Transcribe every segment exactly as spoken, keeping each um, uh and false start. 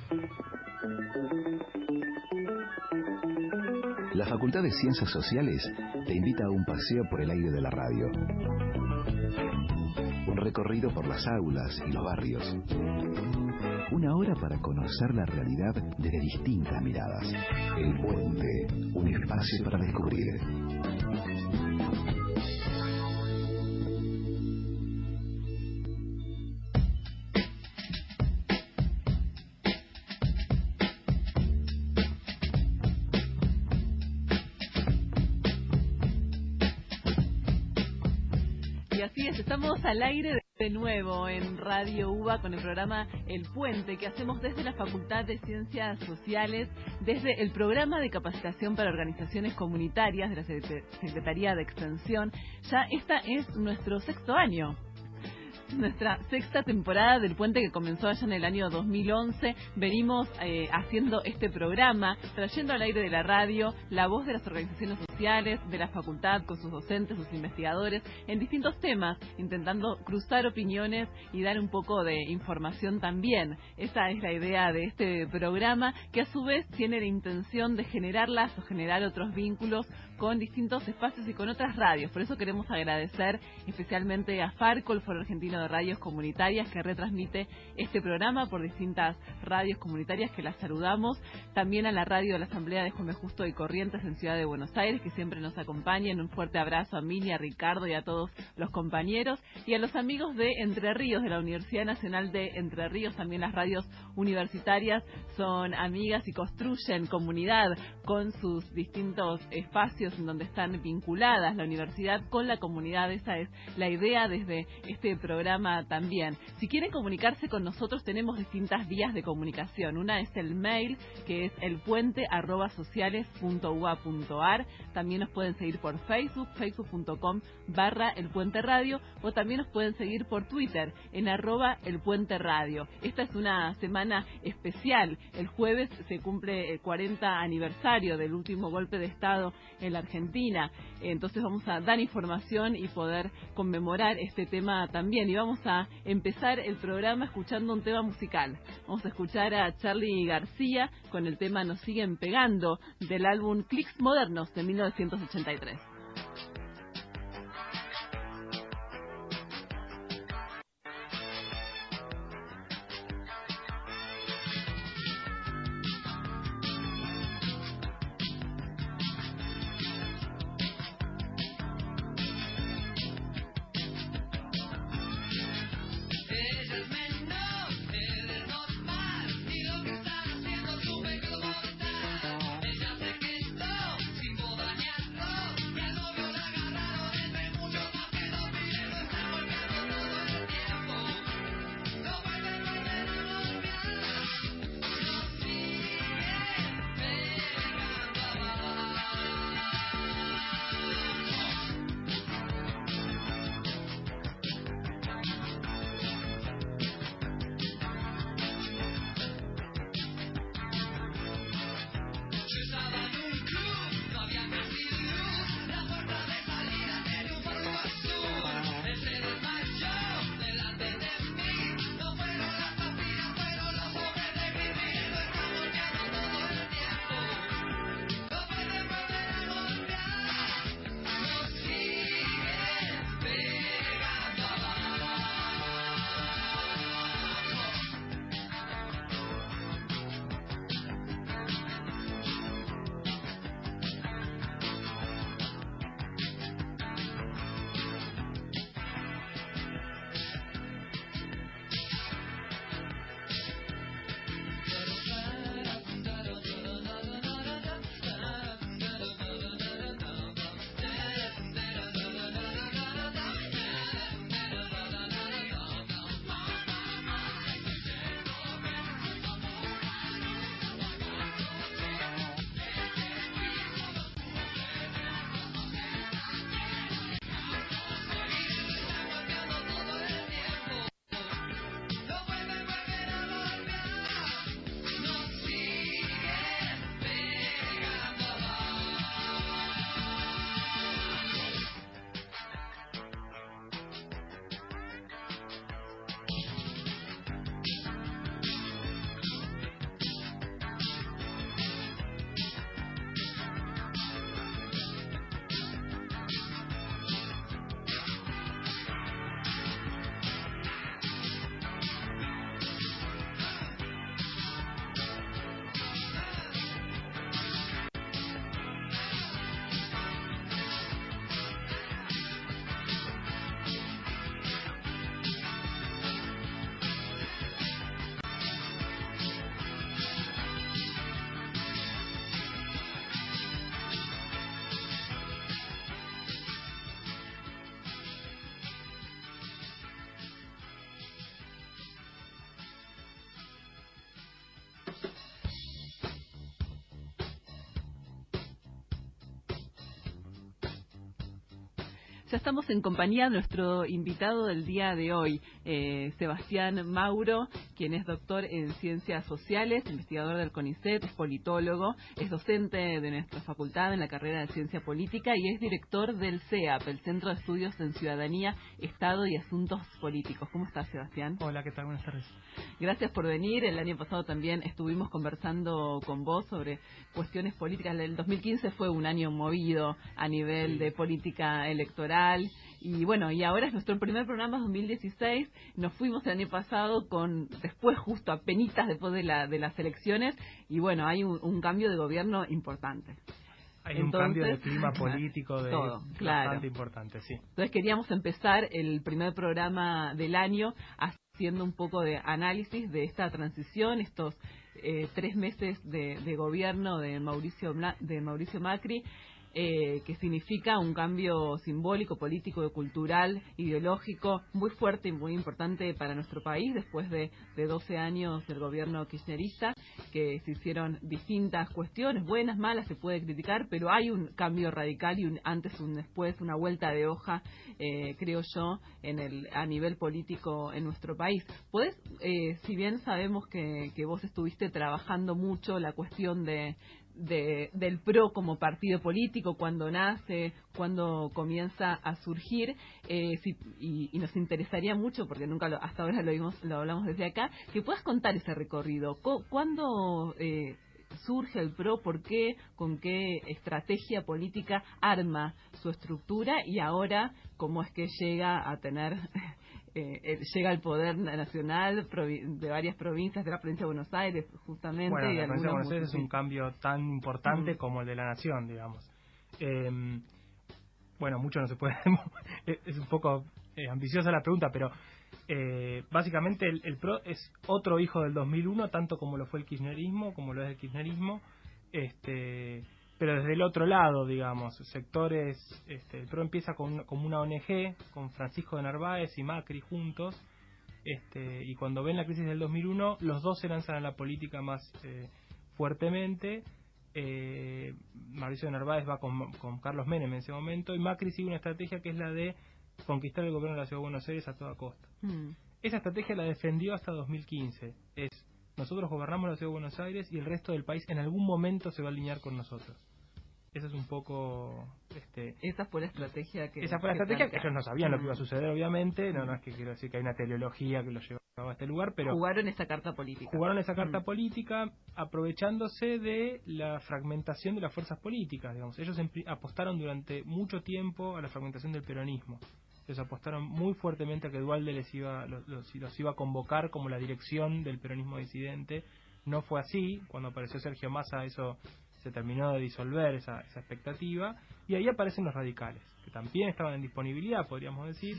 La Facultad de Ciencias Sociales te invita a un paseo por el aire de la radio. Un recorrido por las aulas y los barrios. Una hora para conocer la realidad desde distintas miradas. El Puente, un espacio para descubrir. Y así es, estamos al aire de nuevo en Radio U B A con el programa El Puente que hacemos desde la Facultad de Ciencias Sociales, desde el programa de capacitación para organizaciones comunitarias de la Secretaría de Extensión. Ya esta es nuestro sexto año. Nuestra sexta temporada del Puente, que comenzó allá en el año dos mil once. Venimos eh, haciendo este programa, trayendo al aire de la radio la voz de las organizaciones sociales, de la facultad, con sus docentes, sus investigadores, en distintos temas, intentando cruzar opiniones y dar un poco de información también. Esa es la idea de este programa, que a su vez tiene la intención de generar lazos, generar otros vínculos con distintos espacios y con otras radios. Por eso queremos agradecer especialmente a Farco, el Foro Argentino de Radios Comunitarias, que retransmite este programa por distintas radios comunitarias, que las saludamos. También a la radio de la Asamblea de Juan B. Justo y Corrientes en Ciudad de Buenos Aires, que siempre nos acompañan. Un fuerte abrazo a Mini, a Ricardo y a todos los compañeros. Y a los amigos de Entre Ríos, de la Universidad Nacional de Entre Ríos. También las radios universitarias son amigas y construyen comunidad con sus distintos espacios en donde están vinculadas la universidad con la comunidad. Esa es la idea desde este programa también. Si quieren comunicarse con nosotros, tenemos distintas vías de comunicación. Una es el mail, que es elpuente arroba sociales punto u a punto ar. También nos pueden seguir por Facebook, facebook punto com barra elpuente radio, o también nos pueden seguir por Twitter en arroba elpuente radio. Esta es una semana especial. El jueves se cumple el cuarenta aniversario del último golpe de Estado en la Argentina. Entonces vamos a dar información y poder conmemorar este tema también. Y vamos a empezar el programa escuchando un tema musical. Vamos a escuchar a Charly García con el tema Nos siguen pegando, del álbum Clics Modernos de mil novecientos ochenta y tres. Yeah. Ya estamos en compañía de nuestro invitado del día de hoy, eh, Sebastián Mauro, quien es doctor en Ciencias Sociales, investigador del CONICET, es politólogo, es docente de nuestra facultad en la carrera de Ciencia Política y es director del C E A P, el Centro de Estudios en Ciudadanía, Estado y Asuntos Políticos. ¿Cómo estás, Sebastián? Hola, ¿qué tal? Buenas tardes. Gracias por venir. El año pasado también estuvimos conversando con vos sobre cuestiones políticas. El dos mil quince fue un año movido a nivel de política electoral. Y bueno, y ahora es nuestro primer programa dos mil dieciséis. Nos fuimos el año pasado con, después justo apenitas después de, la, de las elecciones. Y bueno, hay un, un cambio de gobierno importante. Hay Entonces, un cambio de clima político de todo, claro. bastante importante, sí. Entonces queríamos empezar el primer programa del año haciendo un poco de análisis de esta transición, estos eh, tres meses de, de gobierno de Mauricio, de Mauricio Macri, eh, que significa un cambio simbólico, político, cultural, ideológico muy fuerte y muy importante para nuestro país después de, de doce años del gobierno kirchnerista, que se hicieron distintas cuestiones, buenas, malas, se puede criticar, pero hay un cambio radical y un antes, un después, una vuelta de hoja, eh, creo yo, en el a nivel político en nuestro país. ¿Podés, eh, si bien sabemos que, que vos estuviste trabajando mucho la cuestión de De, del P R O como partido político, cuando nace, cuando comienza a surgir, eh, si, y, y nos interesaría mucho, porque nunca lo, hasta ahora lo, vimos, lo hablamos desde acá, que puedas contar ese recorrido. ¿Cuándo eh, surge el P R O? ¿Por qué? ¿Con qué estrategia política arma su estructura? Y ahora, ¿cómo es que llega a tener... Eh, llega al poder nacional de varias provincias, de la provincia de Buenos Aires, justamente. Bueno, y la provincia de Buenos muchos, Aires es un cambio tan importante mm. como el de la nación, digamos. Eh, bueno, mucho no se puede... es un poco eh, ambiciosa la pregunta, pero eh, básicamente el, el P R O es otro hijo del dos mil uno, tanto como lo fue el kirchnerismo, como lo es el kirchnerismo, este... pero desde el otro lado, digamos, sectores, este, el P R O empieza con, como una O N G, con Francisco de Narváez y Macri juntos, este, y cuando ven la crisis del dos mil uno, los dos se lanzan a la política más eh, fuertemente. eh, Mauricio de Narváez va con, con Carlos Menem en ese momento, y Macri sigue una estrategia que es la de conquistar el gobierno de la Ciudad de Buenos Aires a toda costa. Mm. Esa estrategia la defendió hasta dos mil quince, es nosotros gobernamos la Ciudad de Buenos Aires y el resto del país en algún momento se va a alinear con nosotros. Esa es un poco... este Esa fue la estrategia que... Esa fue la que estrategia, plantea. que ellos no sabían mm. lo que iba a suceder, obviamente. No, no es que quiero decir que hay una teleología que los llevaba a este lugar, pero... Jugaron esa carta política. Jugaron esa carta mm. política aprovechándose de la fragmentación de las fuerzas políticas, digamos. Ellos apostaron durante mucho tiempo a la fragmentación del peronismo. Ellos apostaron muy fuertemente a que Duhalde les iba, los, los, los iba a convocar como la dirección del peronismo disidente. No fue así. Cuando apareció Sergio Massa, eso... se terminó de disolver esa, esa expectativa, y ahí aparecen los radicales, que también estaban en disponibilidad, podríamos decir,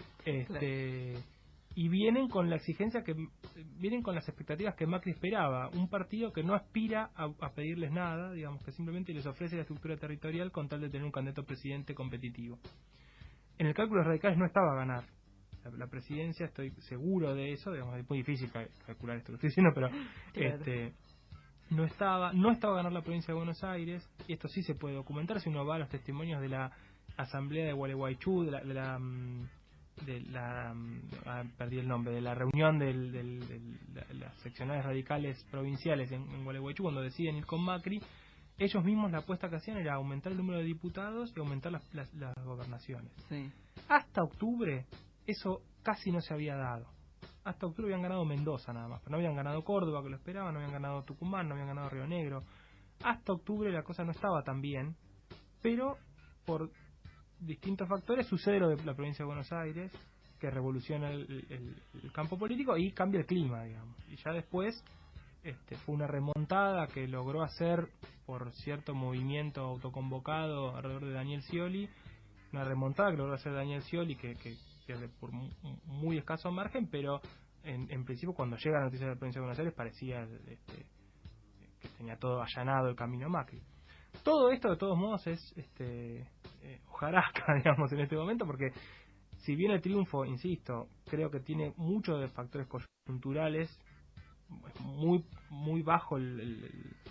este claro. y vienen con la exigencia que vienen con las expectativas que Macri esperaba, un partido que no aspira a, a pedirles nada, digamos, que simplemente les ofrece la estructura territorial con tal de tener un candidato presidente competitivo. En el cálculo de los radicales no estaba a ganar la, la presidencia, estoy seguro de eso, digamos, es muy difícil calcular esto que estoy diciendo, pero claro. este no estaba no estaba a ganar la provincia de Buenos Aires, y esto sí se puede documentar si uno va a los testimonios de la asamblea de Gualeguaychú, de la de la, de la ah, perdí el nombre, de la reunión del, del, del, de las seccionales radicales provinciales en, en Gualeguaychú, cuando deciden ir con Macri. Ellos mismos la apuesta que hacían era aumentar el número de diputados y aumentar las, las, las gobernaciones. Sí. Hasta octubre eso casi no se había dado. Hasta octubre habían ganado Mendoza nada más, pero no habían ganado Córdoba, que lo esperaban, no habían ganado Tucumán, no habían ganado Río Negro. Hasta octubre la cosa no estaba tan bien, pero por distintos factores sucede lo de la provincia de Buenos Aires, que revoluciona el, el, el campo político y cambia el clima, digamos. Y ya después este, fue una remontada que logró hacer por cierto movimiento autoconvocado alrededor de Daniel Scioli, una remontada que logró hacer Daniel Scioli, que... que pierde por muy escaso margen, pero en, en principio cuando llega la noticia de la provincia de Buenos Aires parecía este, que tenía todo allanado el camino Macri. Todo esto de todos modos es este, eh, hojarasca, digamos, en este momento, porque si bien el triunfo, insisto, creo que tiene muchos de factores coyunturales, muy muy bajo el, el,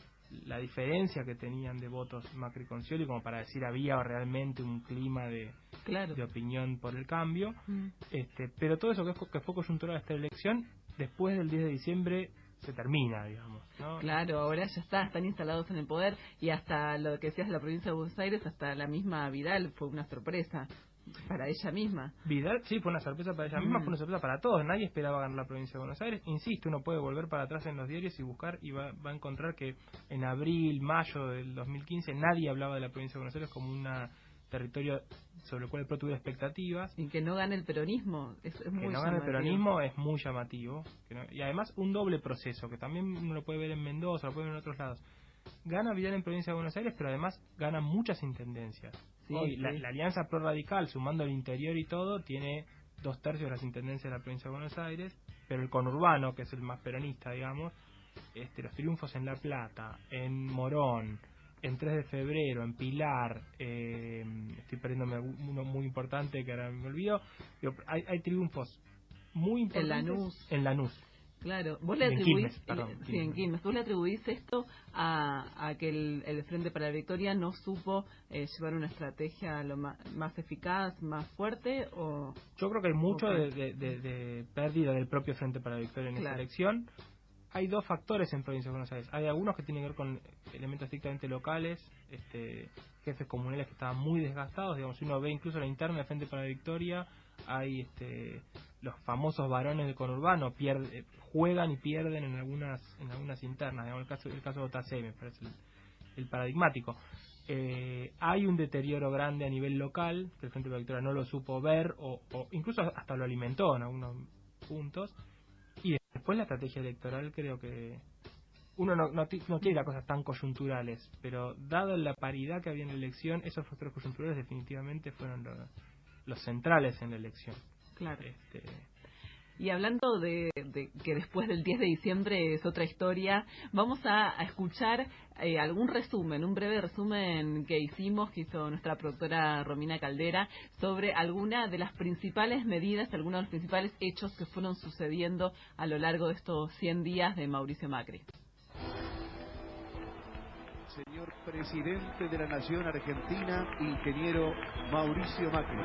la diferencia que tenían de votos Macri con Scioli, como para decir había realmente un clima de, claro. de opinión por el cambio. Mm. Este, pero todo eso que, que fue coyuntural de esta elección, después del diez de diciembre se termina, digamos, ¿no? Claro, ahora ya está, están instalados en el poder, y hasta lo que decías de la provincia de Buenos Aires, hasta la misma Vidal fue una sorpresa para ella misma. Vidal, sí, fue una sorpresa para ella Mm. misma, fue una sorpresa para todos. Nadie esperaba ganar la provincia de Buenos Aires. Insisto, uno puede volver para atrás en los diarios y buscar, y va, va a encontrar que en abril, mayo del dos mil quince nadie hablaba de la provincia de Buenos Aires como un territorio sobre el cual el PRO tuviera expectativas. Y que no gane el peronismo es, es muy que no llamativo. gane el peronismo es muy llamativo. Que no, y además un doble proceso, que también uno lo puede ver en Mendoza, lo puede ver en otros lados. Gana Vidal en provincia de Buenos Aires, pero además gana muchas intendencias. Sí, Hoy sí. La, la alianza pro-radical, sumando el interior y todo, tiene dos tercios de las intendencias de la provincia de Buenos Aires, pero el conurbano, que es el más peronista, digamos, este, los triunfos en La Plata, en Morón, en tres de febrero, en Pilar, eh, estoy perdiéndome uno muy importante que ahora me olvido, digo, hay, hay triunfos muy importantes en Lanús. En Lanús. Claro, vos le En atribuís, Quilmes, perdón, el- sí, Quilmes. en Quilmes, vos le atribuís esto a, a que el, el Frente para la Victoria no supo eh, llevar una estrategia lo más, más eficaz, más fuerte, o... Yo creo que hay mucho Ok. de, de, de, de pérdida del propio Frente para la Victoria en Claro. esta elección. Hay dos factores en Provincia de Buenos Aires. Hay algunos que tienen que ver con elementos estrictamente locales, este, jefes comunales que estaban muy desgastados. Digamos, si uno ve incluso la interna del Frente para la Victoria, hay este, los famosos varones del conurbano pierde, juegan y pierden en algunas en algunas internas. Digamos, el caso el caso de Otacé me parece el, el paradigmático. Eh, hay un deterioro grande a nivel local que el Frente para la Victoria no lo supo ver o, o incluso hasta lo alimentó en algunos puntos. Y después la estrategia electoral, creo que uno no, no, no quiere las cosas tan coyunturales, pero dado la paridad que había en la elección, esos factores coyunturales definitivamente fueron los, los centrales en la elección. Claro. Este, Y hablando de, de que después del diez de diciembre es otra historia, vamos a, a escuchar eh, algún resumen, un breve resumen que hicimos, que hizo nuestra productora Romina Caldera, sobre alguna de las principales medidas, algunos de los principales hechos que fueron sucediendo a lo largo de estos cien días de Mauricio Macri. Señor Presidente de la Nación Argentina, ingeniero Mauricio Macri.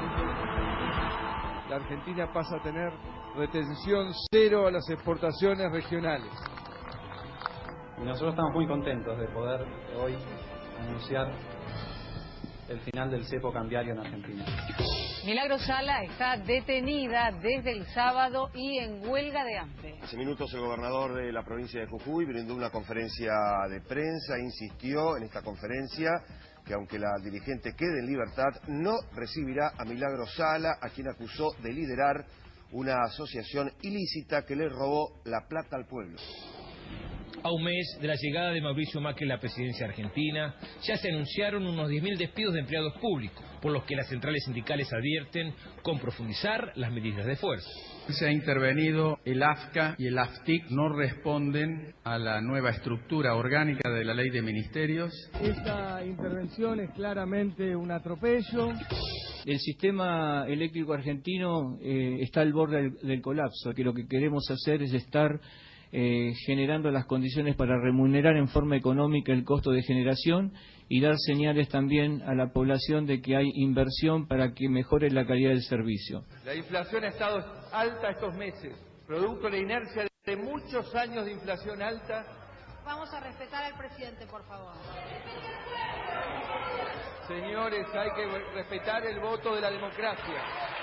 La Argentina pasa a tener retención cero a las exportaciones regionales. Y nosotros estamos muy contentos de poder hoy anunciar el final del cepo cambiario en Argentina. Milagro Sala está detenida desde el sábado y en huelga de hambre. Hace minutos el gobernador de la provincia de Jujuy brindó una conferencia de prensa, insistió en esta conferencia que aunque la dirigente quede en libertad, no recibirá a Milagro Sala, a quien acusó de liderar una asociación ilícita que le robó la plata al pueblo. A un mes de la llegada de Mauricio Macri a la presidencia argentina, ya se anunciaron unos diez mil despidos de empleados públicos, por los que las centrales sindicales advierten con profundizar las medidas de fuerza. Se ha intervenido, el A F C A y el A F T I C no responden a la nueva estructura orgánica de la ley de ministerios. Esta intervención es claramente un atropello. El sistema eléctrico argentino eh, está al borde del, del colapso, que lo que queremos hacer es estar eh, generando las condiciones para remunerar en forma económica el costo de generación y dar señales también a la población de que hay inversión para que mejore la calidad del servicio. La inflación ha estado alta estos meses, producto de la inercia de muchos años de inflación alta. Vamos a respetar al presidente, por favor. Señores, hay que respetar el voto de la democracia.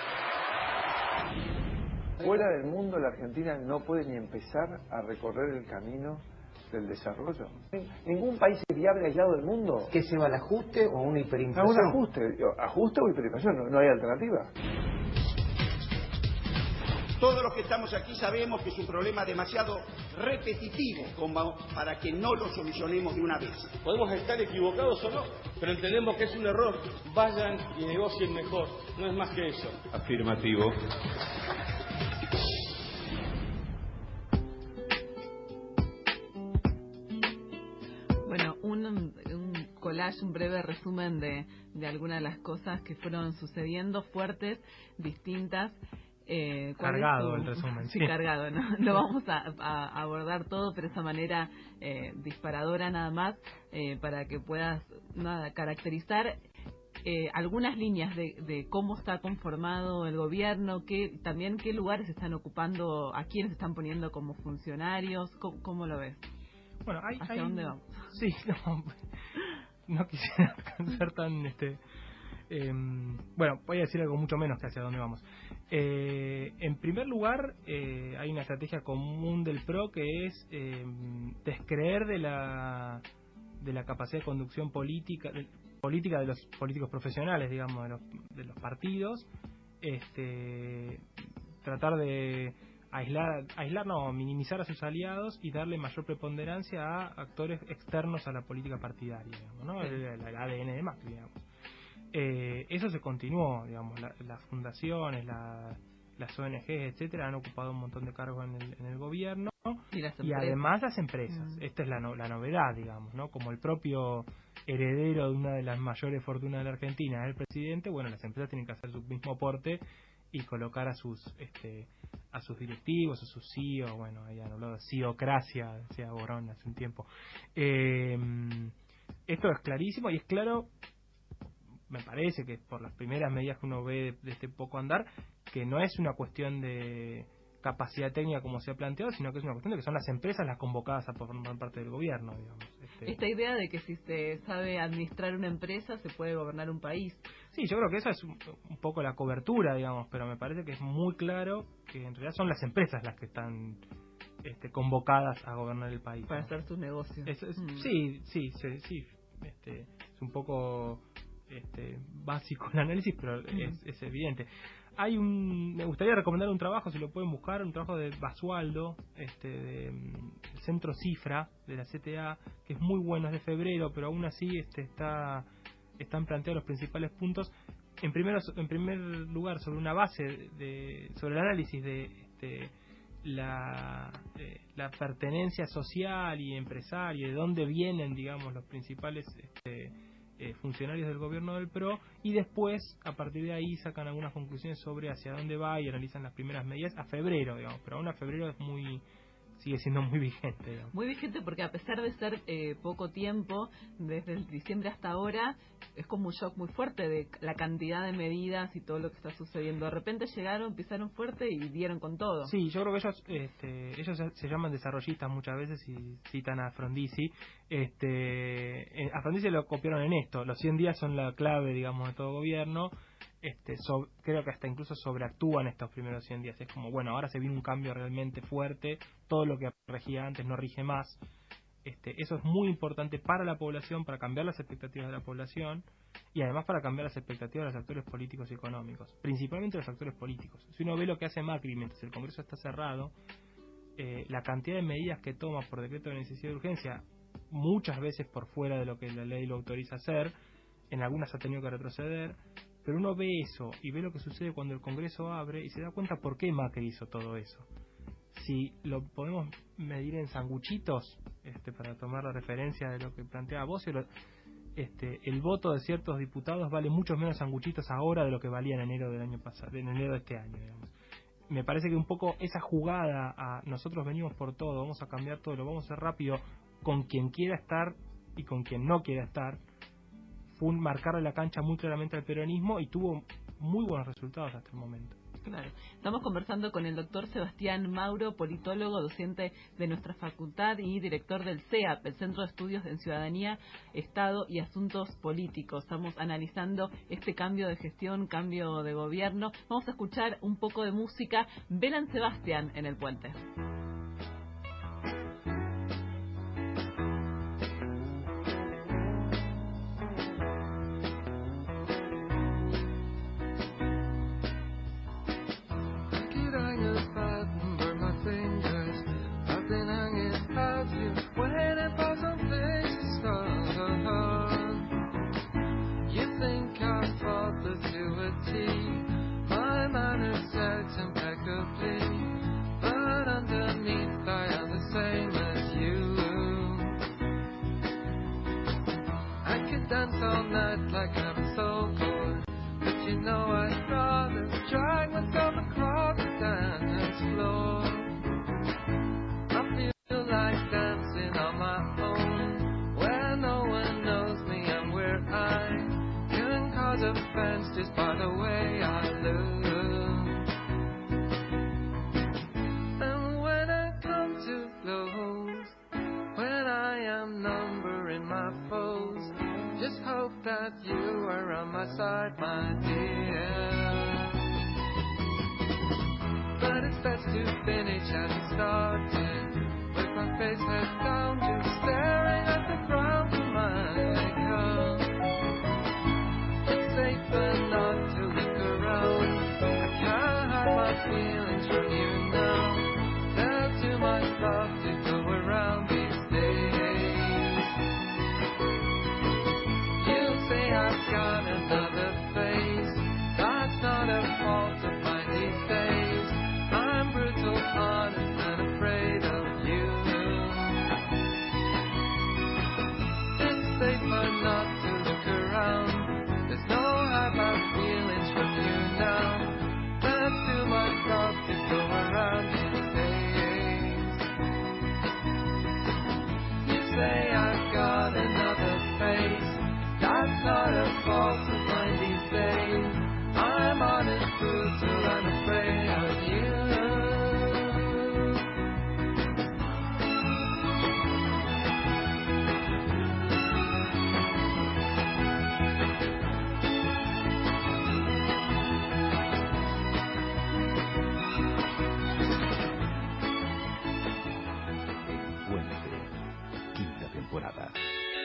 Fuera del mundo, la Argentina no puede ni empezar a recorrer el camino del desarrollo. Ningún país es viable aislado del mundo. ¿Qué se va al ajuste o a una hiperinflación? A un ajuste, ajuste o hiperinflación, no, no hay alternativa. Todos los que estamos aquí sabemos que es un problema demasiado repetitivo como para que no lo solucionemos de una vez. Podemos estar equivocados o no, pero entendemos que es un error. Vayan y negocien mejor, no es más que eso. Afirmativo. Bueno, un, un collage, un breve resumen de, de algunas de las cosas que fueron sucediendo, fuertes, distintas. Eh, ¿cuál cargado es tu... el resumen. Sí, sí. cargado, ¿no? Lo vamos a, a abordar todo, pero de esa manera eh, disparadora nada más, eh, para que puedas nada caracterizar eh, algunas líneas de, de cómo está conformado el gobierno, que también qué lugares están ocupando, a quiénes están poniendo como funcionarios, ¿cómo, cómo lo ves? Bueno, hay, ¿Hacia hay... dónde vamos? Sí, no, no quisiera ser tan... este Eh, bueno, voy a decir algo mucho menos que hacia dónde vamos. Eh, en primer lugar, eh, hay una estrategia común del P R O que es eh, descreer de la de la capacidad de conducción política de, política de los políticos profesionales, digamos, de los, de los partidos, este, tratar de aislar, aislar, no, minimizar a sus aliados y darle mayor preponderancia a actores externos a la política partidaria, digamos, ¿no? El, el, el A D N de Macri, digamos. Eh, eso se continuó, digamos, la, las fundaciones, la, las O N G, etcétera, han ocupado un montón de cargos en el, en el gobierno y, las y además las empresas. Mm. Esta es la, no, la novedad, digamos, ¿no? Como el propio heredero de una de las mayores fortunas de la Argentina es el presidente, bueno, las empresas tienen que hacer su mismo aporte y colocar a sus este a sus directivos, a sus C E O, bueno, ahí han hablado de CEOcracia, decía Borón hace un tiempo. Eh, esto es clarísimo y es claro, me parece que por las primeras medidas que uno ve de, de este poco andar, que no es una cuestión de capacidad técnica como se ha planteado, sino que es una cuestión de que son las empresas las convocadas a formar parte del gobierno, digamos. Este... Esta idea de que si se sabe administrar una empresa se puede gobernar un país. Sí, yo creo que esa es un, un poco la cobertura, digamos, pero me parece que es muy claro que en realidad son las empresas las que están este, convocadas a gobernar el país. Para ¿no? hacer sus negocios. Es, es, mm. Sí, sí, sí, sí este, es un poco... Este, básico el análisis, pero mm. es, es evidente. Hay un, me gustaría recomendar un trabajo, si lo pueden buscar, un trabajo de Basualdo, este, de, del Centro Cifra de la C T A, que es muy bueno, es de febrero, pero aún así este, está, están planteados los principales puntos. En primero, en primer lugar, sobre una base de, sobre el análisis de este, la, eh, la pertenencia social y empresaria, de dónde vienen, digamos, los principales este, Eh, funcionarios del gobierno del P R O, y después a partir de ahí sacan algunas conclusiones sobre hacia dónde va y analizan las primeras medidas a febrero, digamos, pero aún a febrero es muy sigue siendo muy vigente, digamos. Muy vigente porque a pesar de ser eh, poco tiempo, desde el diciembre hasta ahora, es como un shock muy fuerte de la cantidad de medidas y todo lo que está sucediendo. De repente llegaron, pisaron fuerte y dieron con todo. Sí, yo creo que ellos este, ellos se, se llaman desarrollistas muchas veces y citan a Frondizi. Este, a Frondizi lo copiaron en esto. Los cien días son la clave, digamos, de todo gobierno. Este, so, creo que hasta incluso sobreactúan estos primeros cien días. Es como, bueno, ahora se viene un cambio realmente fuerte, todo lo que regía antes no rige más. Este, eso es muy importante para la población, para cambiar las expectativas de la población y además para cambiar las expectativas de los actores políticos y económicos, principalmente los actores políticos. Si uno ve lo que hace Macri mientras el Congreso está cerrado, eh, la cantidad de medidas que toma por decreto de necesidad de urgencia, muchas veces por fuera de lo que la ley lo autoriza a hacer, en algunas ha tenido que retroceder. Pero uno ve eso y ve lo que sucede cuando el Congreso abre y se da cuenta por qué Macri hizo todo eso. Si lo podemos medir en sanguchitos, este, para tomar la referencia de lo que planteaba vos, este, el voto de ciertos diputados vale muchos menos sanguchitos ahora de lo que valía en enero del año pasado, en enero de este año, digamos. Me parece que un poco esa jugada a nosotros venimos por todo, vamos a cambiar todo, lo vamos a hacer rápido con quien quiera estar y con quien no quiera estar, un marcarle la cancha muy claramente al peronismo y tuvo muy buenos resultados hasta el momento. Claro. Estamos conversando con el doctor Sebastián Mauro, politólogo, docente de nuestra facultad y director del C E A P, el Centro de Estudios en Ciudadanía, Estado y Asuntos Políticos. Estamos analizando este cambio de gestión, cambio de gobierno. Vamos a escuchar un poco de música. Belan Sebastián en el puente. All night like I'm so cold, but you know I'd rather drag myself across chance just by the way I look. And when I come to close, when I am numbering my foes, just hope that you are on my side, my dear. But it's best to finish as it started, with my face head down, just staring at the ground for my leg home. It's safer not to look around. I can't hide my feelings from you now. There's too much love to go around these days. You say I've got another face. That's not a fault of mine these days. I'm brutal, honest, and afraid of you. It's safer not to look around. There's no hide my feelings from you now. There's too much love to go around these days. You say I've got another face. That's not a fault of mine these days. I'm honest, brutal, and afraid of you. Temporada.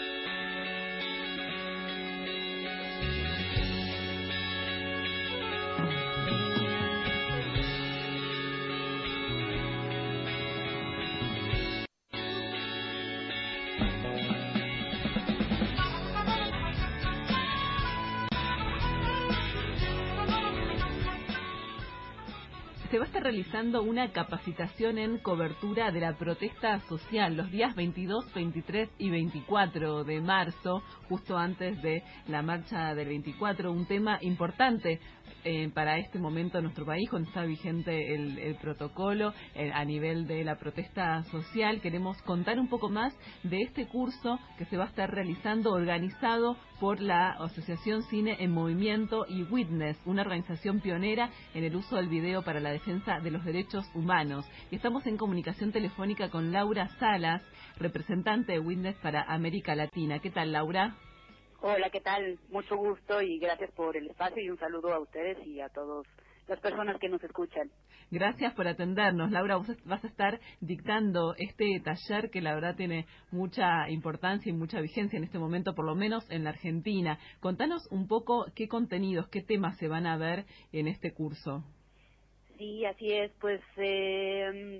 Se va a estar realizando una capacitación en cobertura de la protesta social los días veintidós, veintitrés y veinticuatro de marzo, justo antes de la marcha del veinticuatro, un tema importante eh, para este momento en nuestro país, cuando está vigente el, el protocolo eh, a nivel de la protesta social. Queremos contar un poco más de este curso que se va a estar realizando, organizado por la Asociación Cine en Movimiento y Witness, una organización pionera en el uso del video para la defensa de los derechos humanos. Y estamos en comunicación telefónica con Laura Salas, representante de Witness para América Latina. ¿Qué tal, Laura? Hola, ¿qué tal? Mucho gusto y gracias por el espacio y un saludo a ustedes y a todas las personas que nos escuchan. Gracias por atendernos. Laura, vos vas a estar dictando este taller que la verdad tiene mucha importancia y mucha vigencia en este momento, por lo menos en la Argentina. Contanos un poco qué contenidos, qué temas se van a ver en este curso. Sí, así es. Pues eh,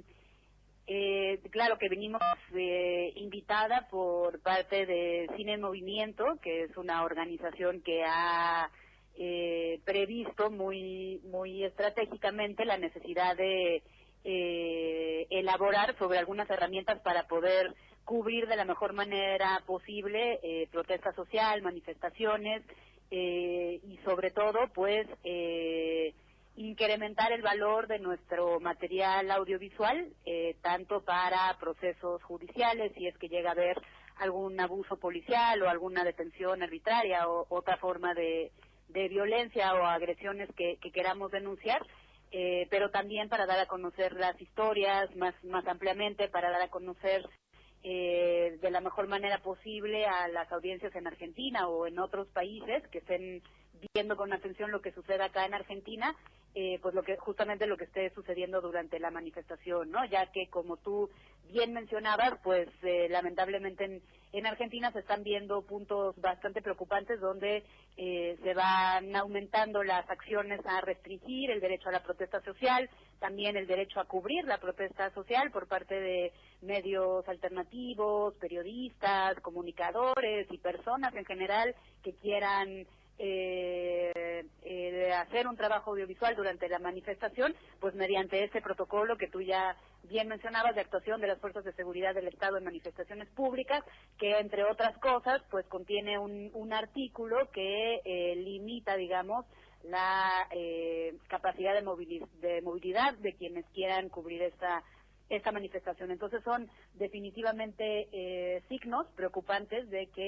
eh, claro que venimos eh, invitada por parte de Cine en Movimiento, que es una organización que ha Eh, previsto muy muy estratégicamente la necesidad de eh, elaborar sobre algunas herramientas para poder cubrir de la mejor manera posible eh, protesta social, manifestaciones eh, y sobre todo pues eh, incrementar el valor de nuestro material audiovisual eh, tanto para procesos judiciales, si es que llega a haber algún abuso policial o alguna detención arbitraria o otra forma de de violencia o agresiones que, que queramos denunciar, eh, pero también para dar a conocer las historias más, más ampliamente, para dar a conocer eh, de la mejor manera posible a las audiencias en Argentina o en otros países que estén viendo con atención lo que sucede acá en Argentina, eh, pues lo que justamente lo que esté sucediendo durante la manifestación, ¿no? Ya que como tú bien mencionabas, pues eh, lamentablemente en, en Argentina se están viendo puntos bastante preocupantes donde eh, se van aumentando las acciones a restringir el derecho a la protesta social, también el derecho a cubrir la protesta social por parte de medios alternativos, periodistas, comunicadores y personas en general que quieran Eh, eh, hacer un trabajo audiovisual durante la manifestación, pues mediante este protocolo que tú ya bien mencionabas de actuación de las fuerzas de seguridad del Estado en manifestaciones públicas, que entre otras cosas pues contiene un, un artículo que eh, limita, digamos, la eh, capacidad de, moviliz de movilidad de quienes quieran cubrir esta esta manifestación. Entonces son definitivamente eh, signos preocupantes de que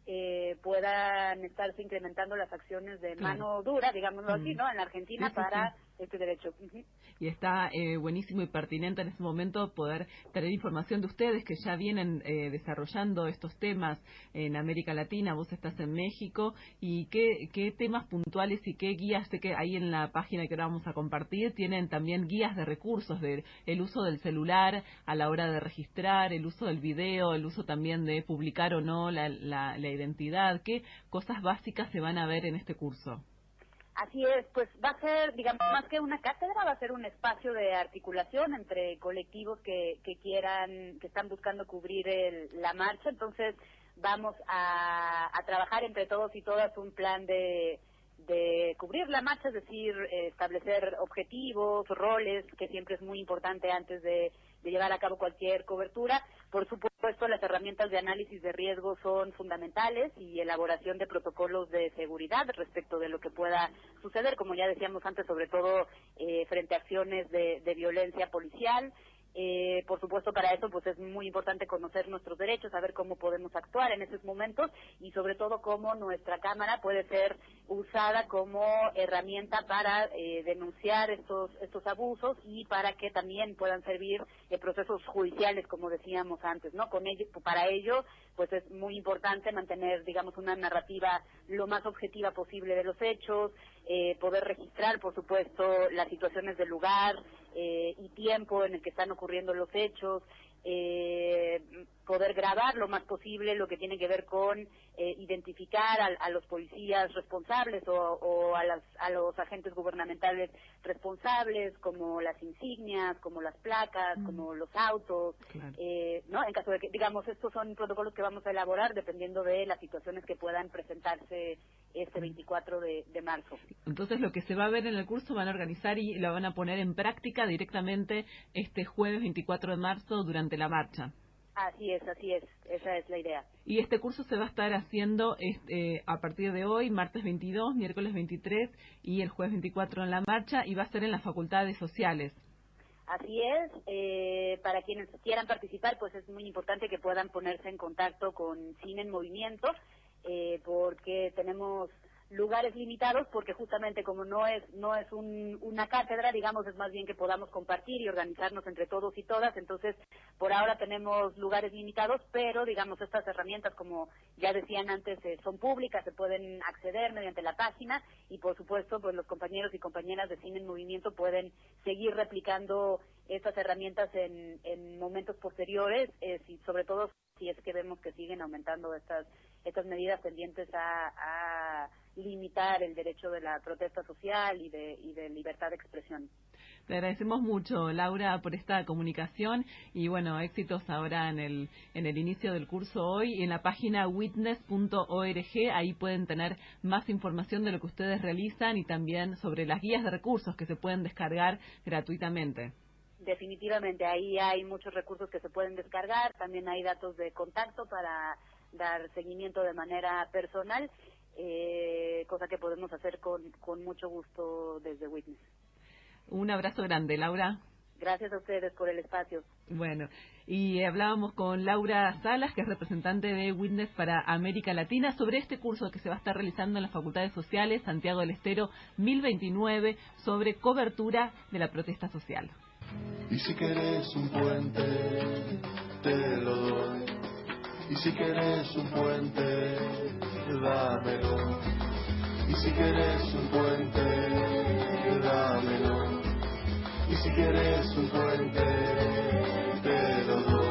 eh, puedan estarse incrementando las acciones de mano dura, digámoslo así, ¿no? En la Argentina Sí, sí, para sí. este derecho. Uh-huh. Y está eh, buenísimo y pertinente en este momento poder tener información de ustedes que ya vienen eh, desarrollando estos temas en América Latina. Vos estás en México y qué, qué temas puntuales y qué guías, sé que ahí en la página que ahora vamos a compartir tienen también guías de recursos, de el uso del celular a la hora de registrar, el uso del video, el uso también de publicar o no la, la, la identidad. ¿Qué cosas básicas se van a ver en este curso? Así es, pues va a ser, digamos, más que una cátedra, va a ser un espacio de articulación entre colectivos que, que quieran, que están buscando cubrir el, la marcha. Entonces vamos a, a trabajar entre todos y todas un plan de, de cubrir la marcha, es decir, eh, establecer objetivos, roles, que siempre es muy importante antes de, de llevar a cabo cualquier cobertura. Por supuesto, las herramientas de análisis de riesgo son fundamentales y elaboración de protocolos de seguridad respecto de lo que pueda suceder, como ya decíamos antes, sobre todo eh, frente a acciones de, de violencia policial. Eh, por supuesto, para eso pues es muy importante conocer nuestros derechos, saber cómo podemos actuar en esos momentos y sobre todo cómo nuestra Cámara puede ser usada como herramienta para eh, denunciar estos estos abusos y para que también puedan servir eh, procesos judiciales, como decíamos antes, ¿no? Con ello, para ello pues es muy importante mantener, digamos, una narrativa lo más objetiva posible de los hechos, eh, poder registrar, por supuesto, las situaciones del lugar eh, y tiempo en el que están ocurriendo los hechos, eh, poder grabar lo más posible lo que tiene que ver con eh, identificar a, a los policías responsables o, o a, las, a los agentes gubernamentales responsables, como las insignias, como las placas, mm. como los autos, claro. eh, ¿no? En caso de que, digamos, estos son protocolos que vamos a elaborar dependiendo de las situaciones que puedan presentarse este veinticuatro de, de marzo. Entonces, lo que se va a ver en el curso van a organizar y lo van a poner en práctica directamente este jueves veinticuatro de marzo durante la marcha. Así es, así es, esa es la idea. Y este curso se va a estar haciendo este, a partir de hoy, martes veintidós, miércoles veintitrés y el jueves veinticuatro en la marcha, y va a ser en las facultades sociales. Así es, eh, para quienes quieran participar, pues es muy importante que puedan ponerse en contacto con Cine en Movimiento, eh, porque tenemos lugares limitados, porque justamente como no es no es un, una cátedra, digamos, es más bien que podamos compartir y organizarnos entre todos y todas. Entonces, por ahora tenemos lugares limitados, pero digamos, estas herramientas, como ya decían antes, eh, son públicas, se pueden acceder mediante la página y por supuesto, pues los compañeros y compañeras de Cine en Movimiento pueden seguir replicando estas herramientas en, en momentos posteriores, eh, y sobre todo si es que vemos que siguen aumentando estas estas medidas tendientes a, a limitar el derecho de la protesta social y de, y de libertad de expresión. Te agradecemos mucho, Laura, por esta comunicación y, bueno, éxitos ahora en el en el inicio del curso hoy. En la página witness punto org, ahí pueden tener más información de lo que ustedes realizan y también sobre las guías de recursos que se pueden descargar gratuitamente. Definitivamente, ahí hay muchos recursos que se pueden descargar, también hay datos de contacto para dar seguimiento de manera personal, eh, cosa que podemos hacer con, con mucho gusto desde Witness. Un abrazo grande, Laura. Gracias a ustedes por el espacio. Bueno, y hablábamos con Laura Salas, que es representante de Witness para América Latina, sobre este curso que se va a estar realizando en las Facultades Sociales Santiago del Estero mil veintinueve sobre cobertura de la protesta social. Y si querés un puente, te lo doy. Y si querés un puente, dámelo. Y si querés un puente, dámelo. Y si querés un puente, te lo doy.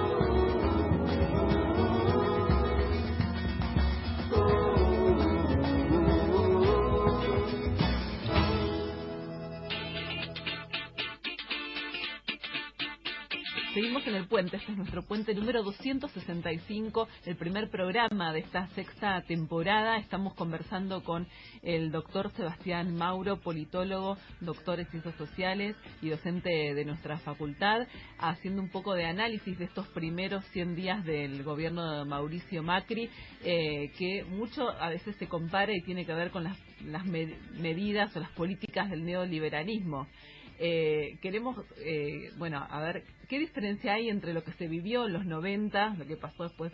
Seguimos en el puente, este es nuestro puente número doscientos sesenta y cinco, el primer programa de esta sexta temporada. Estamos conversando con el doctor Sebastián Mauro, politólogo, doctor en Ciencias Sociales y docente de nuestra facultad, haciendo un poco de análisis de estos primeros cien días del gobierno de Mauricio Macri, eh, que mucho a veces se compara y tiene que ver con las, las med- medidas o las políticas del neoliberalismo. Eh, queremos, eh, bueno, a ver, ¿qué diferencia hay entre lo que se vivió en los noventa, lo que pasó después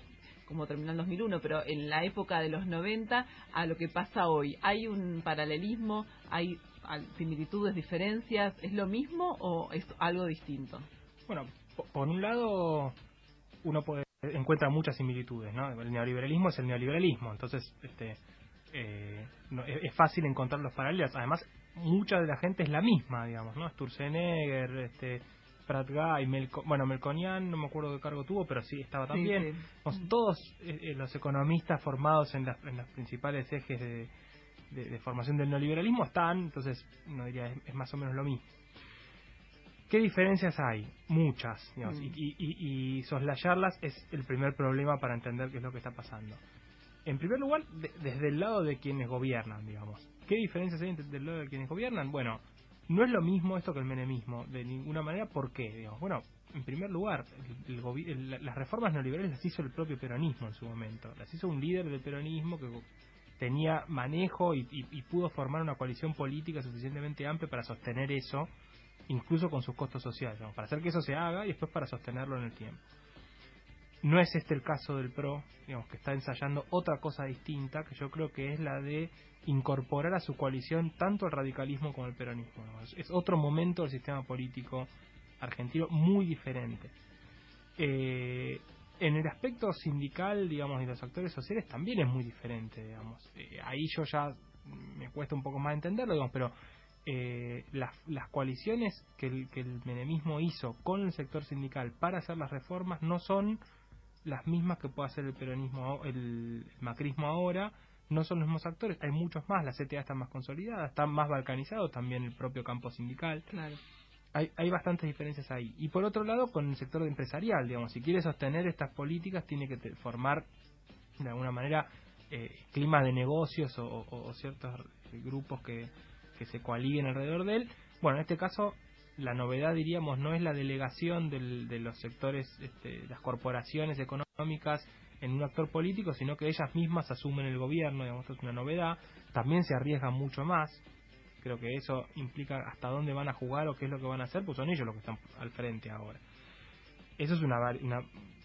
cómo terminó el dos mil uno, pero en la época de los noventa a lo que pasa hoy. ¿Hay un paralelismo? ¿Hay similitudes, diferencias? ¿Es lo mismo o es algo distinto? Bueno, por un lado, uno puede encuentra muchas similitudes, ¿no? El neoliberalismo es el neoliberalismo, entonces este eh, no, es, es fácil encontrar los paralelos. Además, mucha de la gente es la misma, digamos, ¿no? Sturzenegger, este Prat Guy, Melco, bueno, Melconian, no me acuerdo qué cargo tuvo, pero sí estaba también. Sí, sí. Todos eh, los economistas formados en, las, en los principales ejes de, de, de formación del neoliberalismo están, entonces, no diría, es, es más o menos lo mismo. ¿Qué diferencias hay? Muchas, digamos, mm. y, y, y, y soslayarlas es el primer problema para entender qué es lo que está pasando. En primer lugar, de, desde el lado de quienes gobiernan, digamos. ¿Qué diferencias hay entre el lado de quienes gobiernan? Bueno, no es lo mismo esto que el menemismo, de ninguna manera. ¿Por qué? Digamos, bueno, en primer lugar, el, el, el, las reformas neoliberales las hizo el propio peronismo en su momento. Las hizo un líder del peronismo que tenía manejo y, y, y pudo formar una coalición política suficientemente amplia para sostener eso, incluso con sus costos sociales, digamos, para hacer que eso se haga y después para sostenerlo en el tiempo. No es este el caso del P R O, digamos, que está ensayando otra cosa distinta, que yo creo que es la de incorporar a su coalición tanto el radicalismo como el peronismo, ¿no? Es, es otro momento del sistema político argentino muy diferente. Eh, en el aspecto sindical, digamos, y los actores sociales también es muy diferente, digamos. Eh, ahí yo ya me cuesta un poco más entenderlo, digamos, pero Eh, las, las coaliciones que el, que el menemismo hizo con el sector sindical para hacer las reformas no son las mismas que puede hacer el peronismo, el, el macrismo ahora, no son los mismos actores, hay muchos más, la C T A está más consolidada, está más balcanizado también el propio campo sindical. Claro. Hay, hay bastantes diferencias ahí. Y por otro lado, con el sector empresarial, digamos, si quiere sostener estas políticas tiene que te, formar de alguna manera eh, climas de negocios o, o, o ciertos grupos que que se coaliguen alrededor de él. Bueno, en este caso, la novedad, diríamos, no es la delegación del, de los sectores, este, las corporaciones económicas en un actor político, sino que ellas mismas asumen el gobierno, digamos, esto es una novedad. También se arriesgan mucho más. Creo que eso implica hasta dónde van a jugar o qué es lo que van a hacer, pues son ellos los que están al frente ahora. Eso es una, una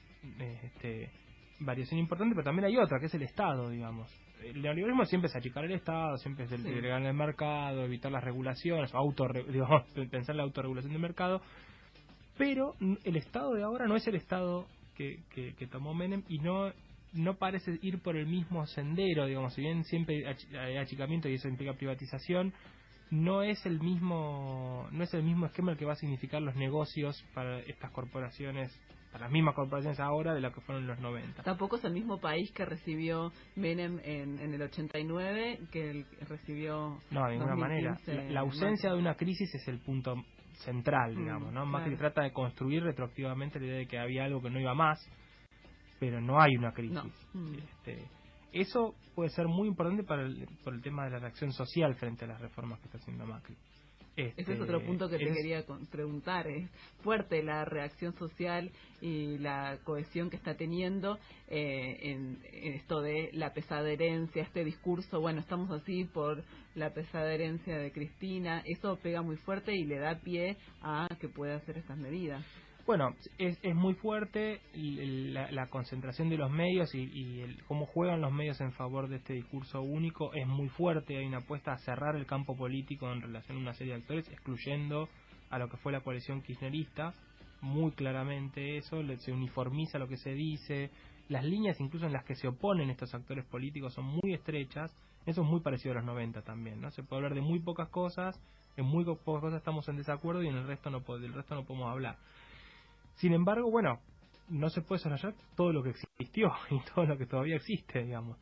este, variación importante, pero también hay otra, que es el Estado, digamos. El neoliberalismo siempre es achicar el Estado, siempre es el sí. delegar en el mercado, evitar las regulaciones, auto, digamos, pensar en la autorregulación del mercado, pero el Estado de ahora no es el Estado que, que, que tomó Menem y no no parece ir por el mismo sendero, digamos, si bien siempre hay achicamiento y eso implica privatización, no es el mismo no es el mismo esquema el que va a significar los negocios para estas corporaciones, para las mismas corporaciones ahora de lo que fueron en los noventa. Tampoco es el mismo país que recibió Menem en, en el ochenta y nueve que el que recibió no, de ninguna manera. La, la ausencia de una crisis es el punto central, digamos, ¿no? Mm, Macri claro. trata de construir retroactivamente la idea de que había algo que no iba más, pero no hay una crisis. No. Mm. Este, eso puede ser muy importante para el, por el tema de la reacción social frente a las reformas que está haciendo Macri. Este, Ese es otro punto que te es... quería preguntar. Es fuerte la reacción social y la cohesión que está teniendo eh, en, en esto de la pesada herencia, este discurso, bueno, estamos así por la pesada herencia de Cristina. Eso pega muy fuerte y le da pie a que pueda hacer estas medidas. Bueno, es, es muy fuerte la, la concentración de los medios y, y el, cómo juegan los medios en favor de este discurso único es muy fuerte. Hay una apuesta a cerrar el campo político en relación a una serie de actores, excluyendo a lo que fue la coalición kirchnerista, muy claramente eso, se uniformiza lo que se dice, las líneas incluso en las que se oponen estos actores políticos son muy estrechas, eso es muy parecido a los noventa también, ¿no? Se puede hablar de muy pocas cosas, en muy pocas cosas estamos en desacuerdo y en el resto no del resto no podemos hablar. Sin embargo, bueno, no se puede soslayar todo lo que existió y todo lo que todavía existe, digamos.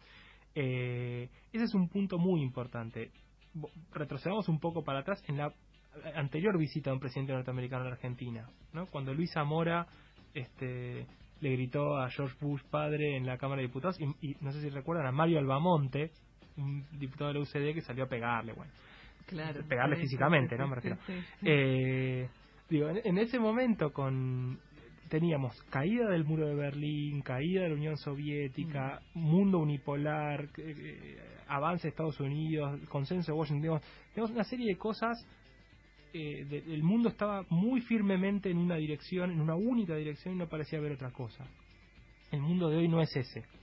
Eh, ese es un punto muy importante. Retrocedamos un poco para atrás en la anterior visita de un presidente norteamericano a la Argentina, ¿no? Cuando Luis Zamora este, le gritó a George Bush padre en la Cámara de Diputados y, y no sé si recuerdan a Mario Albamonte, un diputado de la U C D que salió a pegarle, bueno. Claro. Pegarle sí, físicamente, sí, ¿no? Me refiero. Sí, sí, sí. Eh, Digo, en, en ese momento con teníamos caída del muro de Berlín, caída de la Unión Soviética, mm. mundo unipolar, eh, avance de Estados Unidos, consenso de Washington, digamos, tenemos una serie de cosas, eh, de, el mundo estaba muy firmemente en una dirección, en una única dirección y no parecía haber otra cosa. El mundo de hoy no es ese.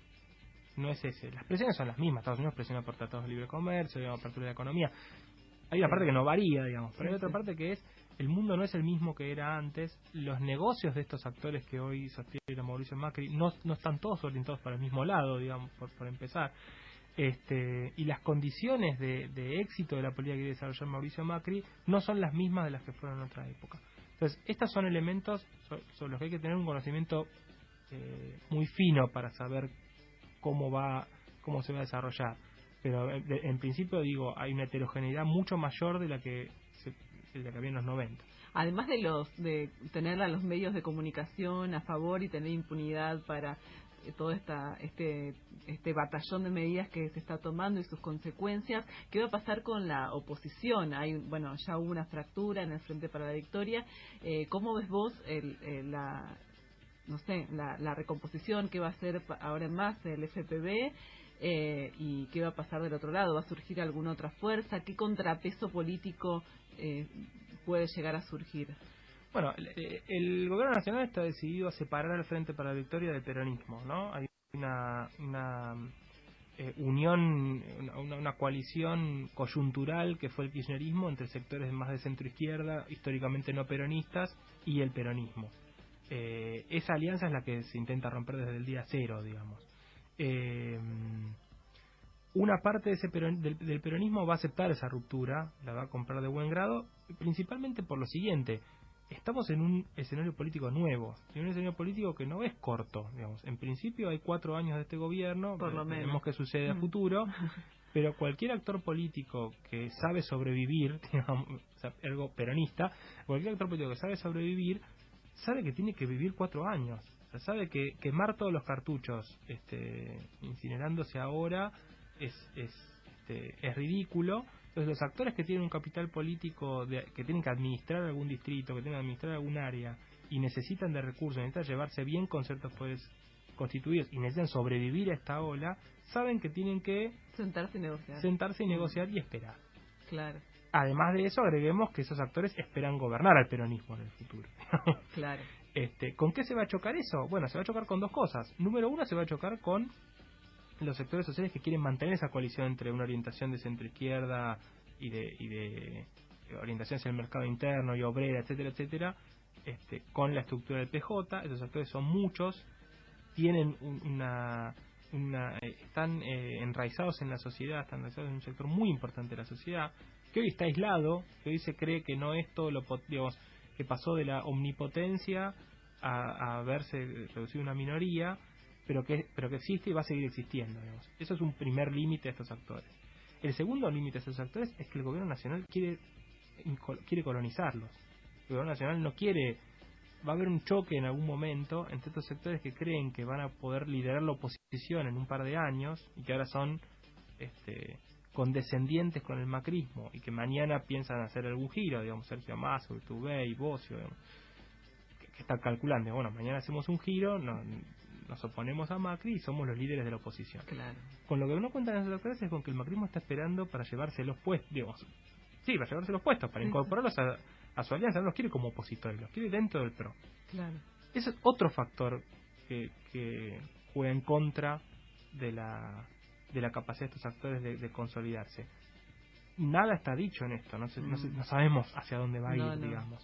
no es ese. Las presiones son las mismas. Estados Unidos presiona por tratados de libre comercio, digamos, apertura de la economía. Hay una parte que no varía, digamos, pero hay otra parte que es el mundo no es el mismo que era antes. Los negocios de estos actores que hoy sostiene Mauricio Macri no, no están todos orientados para el mismo lado, digamos, por, por empezar. Este, y las condiciones de, de éxito de la política que quiere desarrollar Mauricio Macri no son las mismas de las que fueron en otra época. Entonces, estos son elementos sobre los que hay que tener un conocimiento eh, muy fino para saber cómo va, cómo se va a desarrollar. Pero en, en principio, digo, hay una heterogeneidad mucho mayor de la que se, de la que había en los noventa. Además de los de tener a los medios de comunicación a favor y tener impunidad para todo esta, este este batallón de medidas que se está tomando y sus consecuencias, ¿qué va a pasar con la oposición? Hay, bueno, ya hubo una fractura en el Frente para la Victoria. Eh, ¿Cómo ves vos el, el, la, no sé, la, la recomposición que va a hacer ahora en más el F P B? Eh, ¿Y qué va a pasar del otro lado? ¿Va a surgir alguna otra fuerza? ¿Qué contrapeso político eh, puede llegar a surgir? Bueno, el, el gobierno nacional está decidido a separar al Frente para la Victoria del peronismo, ¿no? Hay una, una eh, unión, una, una coalición coyuntural que fue el kirchnerismo entre sectores más de centro-izquierda, históricamente no peronistas, y el peronismo. Eh, esa alianza es la que se intenta romper desde el día cero, digamos. Eh, una parte de ese peron, del, del peronismo va a aceptar esa ruptura, la va a comprar de buen grado, principalmente por lo siguiente: estamos en un escenario político nuevo, en un escenario político que no es corto, digamos. En principio hay cuatro años de este gobierno, por lo menos veremos qué sucede a futuro, pero cualquier actor político que sabe sobrevivir, digamos, o sea, algo peronista, cualquier actor político que sabe sobrevivir, sabe que tiene que vivir cuatro años. O sea, sabe que quemar todos los cartuchos este, incinerándose ahora es, es, este, es ridículo. Entonces los actores que tienen un capital político, de, que tienen que administrar algún distrito, que tienen que administrar algún área y necesitan de recursos, necesitan llevarse bien con ciertos poderes constituidos y necesitan sobrevivir a esta ola, saben que tienen que sentarse y negociar, sentarse y, negociar y esperar. Claro. Además de eso, agreguemos que esos actores esperan gobernar al peronismo en el futuro. Claro. Este, ¿Con qué se va a chocar eso? Bueno, se va a chocar con dos cosas. Número uno, se va a chocar con los sectores sociales que quieren mantener esa coalición entre una orientación de centro-izquierda y de, y de orientación hacia el mercado interno y obrera, etcétera, etcétera, este, con la estructura del P J. Esos sectores son muchos, tienen una... Una, eh, están eh, enraizados en la sociedad, están enraizados en un sector muy importante de la sociedad, que hoy está aislado, que hoy se cree que no es todo lo, digamos, que pasó de la omnipotencia a, a verse reducido una minoría, pero que pero que existe y va a seguir existiendo, digamos. Eso es un primer límite de estos actores. El segundo límite de estos actores es que el gobierno nacional quiere quiere colonizarlos. El gobierno nacional no quiere... Va a haber un choque en algún momento entre estos sectores que creen que van a poder liderar la oposición en un par de años y que ahora son este, condescendientes con el macrismo y que mañana piensan hacer algún giro, digamos, Sergio Massa, Urtubey, Bocio, digamos, que, que están calculando, bueno, mañana hacemos un giro, no, nos oponemos a Macri y somos los líderes de la oposición. Claro. Con lo que uno cuenta en esos sectores es con que el macrismo está esperando para llevarse los puestos, digamos, sí, para llevarse los puestos, para incorporarlos a... a su alianza, no los quiere como opositores, los quiere dentro del P R O. Claro. Ese es otro factor que, que juega en contra de la de la capacidad de estos actores de, de consolidarse. Nada está dicho en esto, no, se, mm. no, se, no sabemos hacia dónde va a ir, no, no. digamos.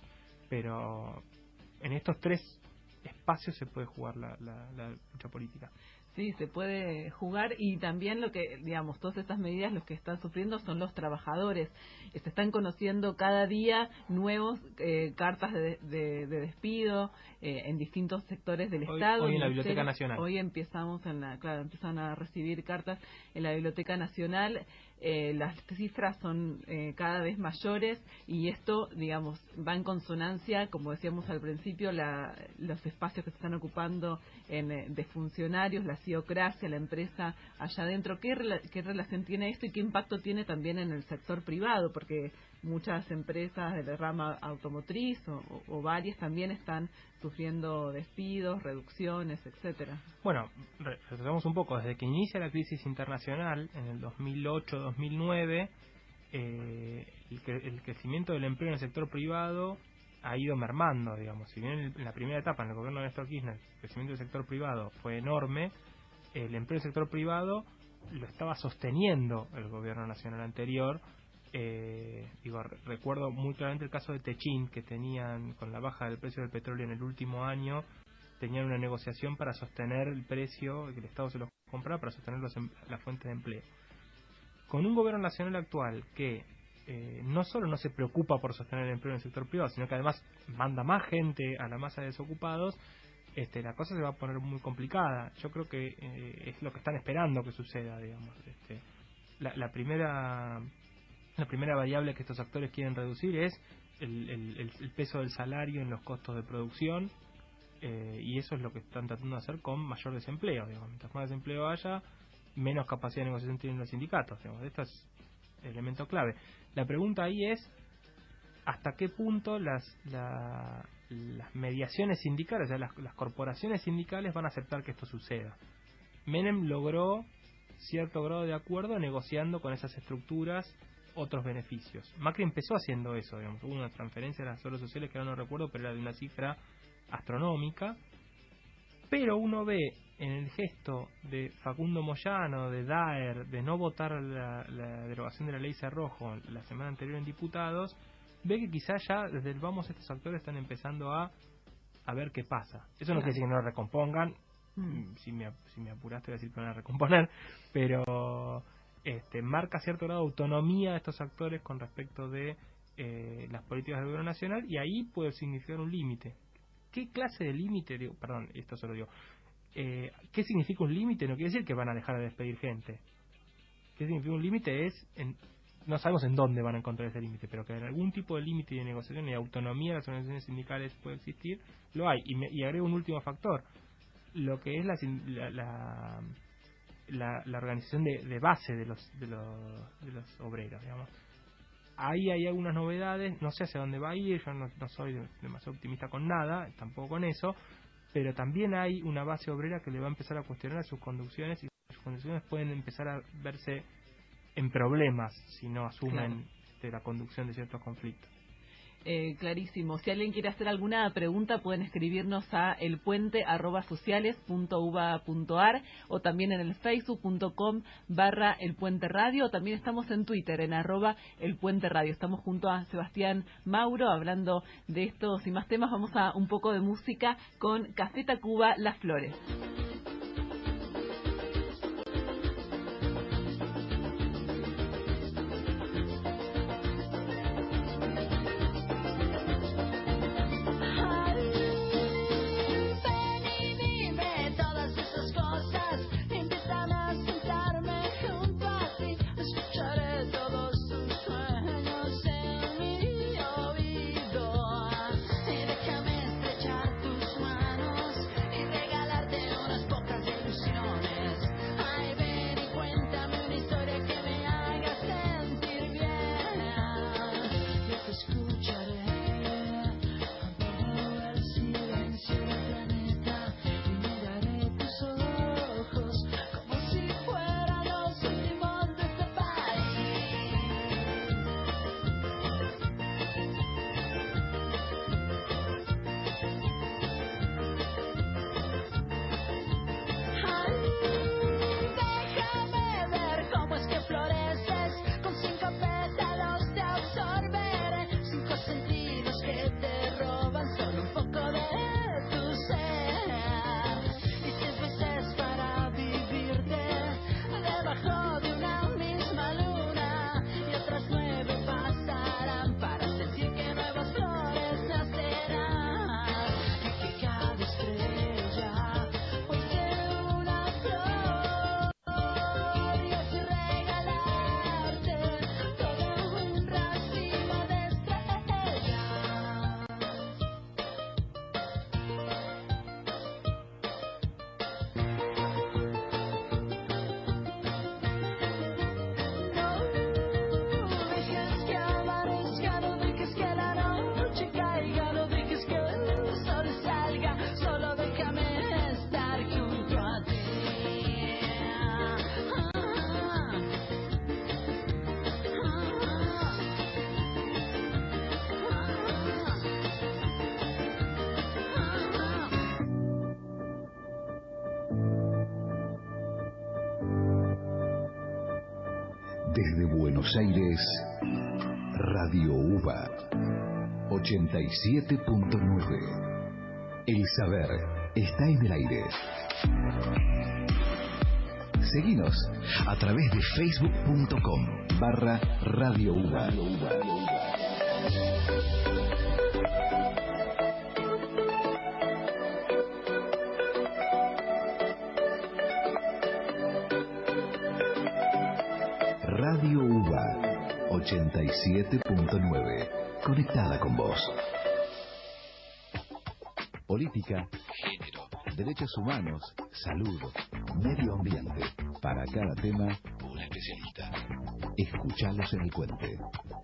Pero en estos tres espacios se puede jugar la, la, la lucha política. Sí, se puede jugar y también lo que, digamos, todas estas medidas los que están sufriendo son los trabajadores. Se están conociendo cada día nuevos eh, cartas de, de, de despido eh, en distintos sectores del hoy, Estado. Hoy en la Biblioteca Nacional. Hoy empezamos, en la, claro, empiezan a recibir cartas en la Biblioteca Nacional. Eh, las cifras son eh, cada vez mayores y esto, digamos, va en consonancia, como decíamos al principio, la, los espacios que se están ocupando en, eh, de funcionarios, la ciocracia, la empresa allá adentro. ¿Qué, rela ¿Qué relación tiene esto y qué impacto tiene también en el sector privado? Porque muchas empresas de la rama automotriz o, o, o varias también están sufriendo despidos, reducciones, etcétera. Bueno, retrocedamos un poco. Desde que inicia la crisis internacional en el dos mil ocho dos mil nueve, eh, el, cre el crecimiento del empleo en el sector privado ha ido mermando, digamos. Si bien en la primera etapa, en el gobierno de Néstor Kirchner, el crecimiento del sector privado fue enorme, el empleo del sector privado lo estaba sosteniendo el gobierno nacional anterior. Eh, digo, recuerdo muy claramente el caso de Techint, que tenían, con la baja del precio del petróleo en el último año, tenían una negociación para sostener el precio, que el Estado se los compraba para sostener los, la fuente de empleo. Con un gobierno nacional actual que eh, no solo no se preocupa por sostener el empleo en el sector privado, sino que además manda más gente a la masa de desocupados, este, la cosa se va a poner muy complicada. Yo creo que eh, es lo que están esperando que suceda, digamos. Este, la, la primera la primera variable que estos actores quieren reducir es el, el, el, el peso del salario en los costos de producción, eh, y eso es lo que están tratando de hacer con mayor desempleo. Digamos. Mientras más desempleo haya, menos capacidad de negociación tienen los sindicatos. Digamos. Esto es el elemento clave. La pregunta ahí es hasta qué punto las la, las mediaciones sindicales, o sea, las, las corporaciones sindicales van a aceptar que esto suceda. Menem logró cierto grado de acuerdo negociando con esas estructuras otros beneficios. Macri empezó haciendo eso, digamos, hubo una transferencia de las obras sociales que ahora no recuerdo, pero era de una cifra astronómica, pero uno ve en el gesto de Facundo Moyano, de Daer, de no votar la, la derogación de la ley Cerrojo la semana anterior en diputados, ve que quizás ya desde el vamos estos actores están empezando a a ver qué pasa. Eso no quiere decir que no lo recompongan, mm. si, me, si me apuraste voy a decir que van a recomponer, pero este, marca cierto grado de autonomía de estos actores con respecto de eh, las políticas del gobierno nacional, y ahí puede significar un límite. ¿Qué clase de límite? Digo, perdón, esto se lo digo. Eh, ¿Qué significa un límite? No quiere decir que van a dejar de despedir gente. ¿Qué significa un límite? Es, en, no sabemos en dónde van a encontrar ese límite, pero que en algún tipo de límite de negociación y de autonomía de las organizaciones sindicales puede existir, lo hay. Y, me, y agrego un último factor, lo que es la la, la, la, la organización de, de base de los, de los de los obreros, digamos. Ahí hay algunas novedades, no sé hacia dónde va a ir, yo no, no soy demasiado optimista con nada, tampoco con eso, pero también hay una base obrera que le va a empezar a cuestionar sus conducciones, y sus conducciones pueden empezar a verse en problemas si no asumen claro. de la conducción de ciertos conflictos. Eh, clarísimo. Si alguien quiere hacer alguna pregunta, pueden escribirnos a elpuente arroba sociales punto uva punto ar o también en el facebook punto com barra elpuente radio, o también estamos en Twitter en arroba elpuente radio. Estamos junto a Sebastián Mauro hablando de estos y más temas. Vamos a un poco de música con Café Tacuba, Las Flores. Pocas Desde Buenos Aires, Radio UBA ochenta y siete punto nueve. El saber está en el aire. Seguinos a través de facebook.com barra Radio UBA. Radio UBA ochenta y siete punto nueve. Conectada con vos. Política, género, derechos humanos, salud, medio ambiente. Para cada tema, un especialista. Escuchalos en el puente.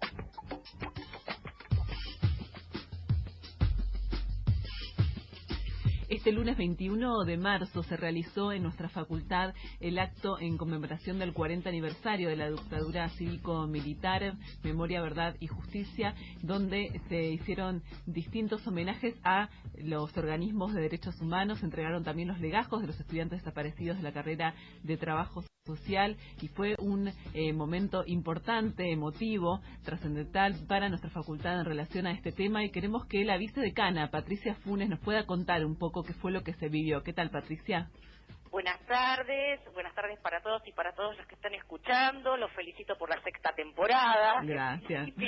Este lunes veintiuno de marzo se realizó en nuestra facultad el acto en conmemoración del cuarenta aniversario de la dictadura cívico-militar, Memoria, Verdad y Justicia, donde se hicieron distintos homenajes a los organismos de derechos humanos, se entregaron también los legajos de los estudiantes desaparecidos de la carrera de trabajo social y fue un eh, momento importante, emotivo, trascendental para nuestra facultad en relación a este tema, y queremos que la vicedecana Patricia Funes nos pueda contar un poco qué fue lo que se vivió. ¿Qué tal, Patricia? Buenas tardes, buenas tardes para todos y para todos los que están escuchando. Los felicito por la sexta temporada. Gracias. Y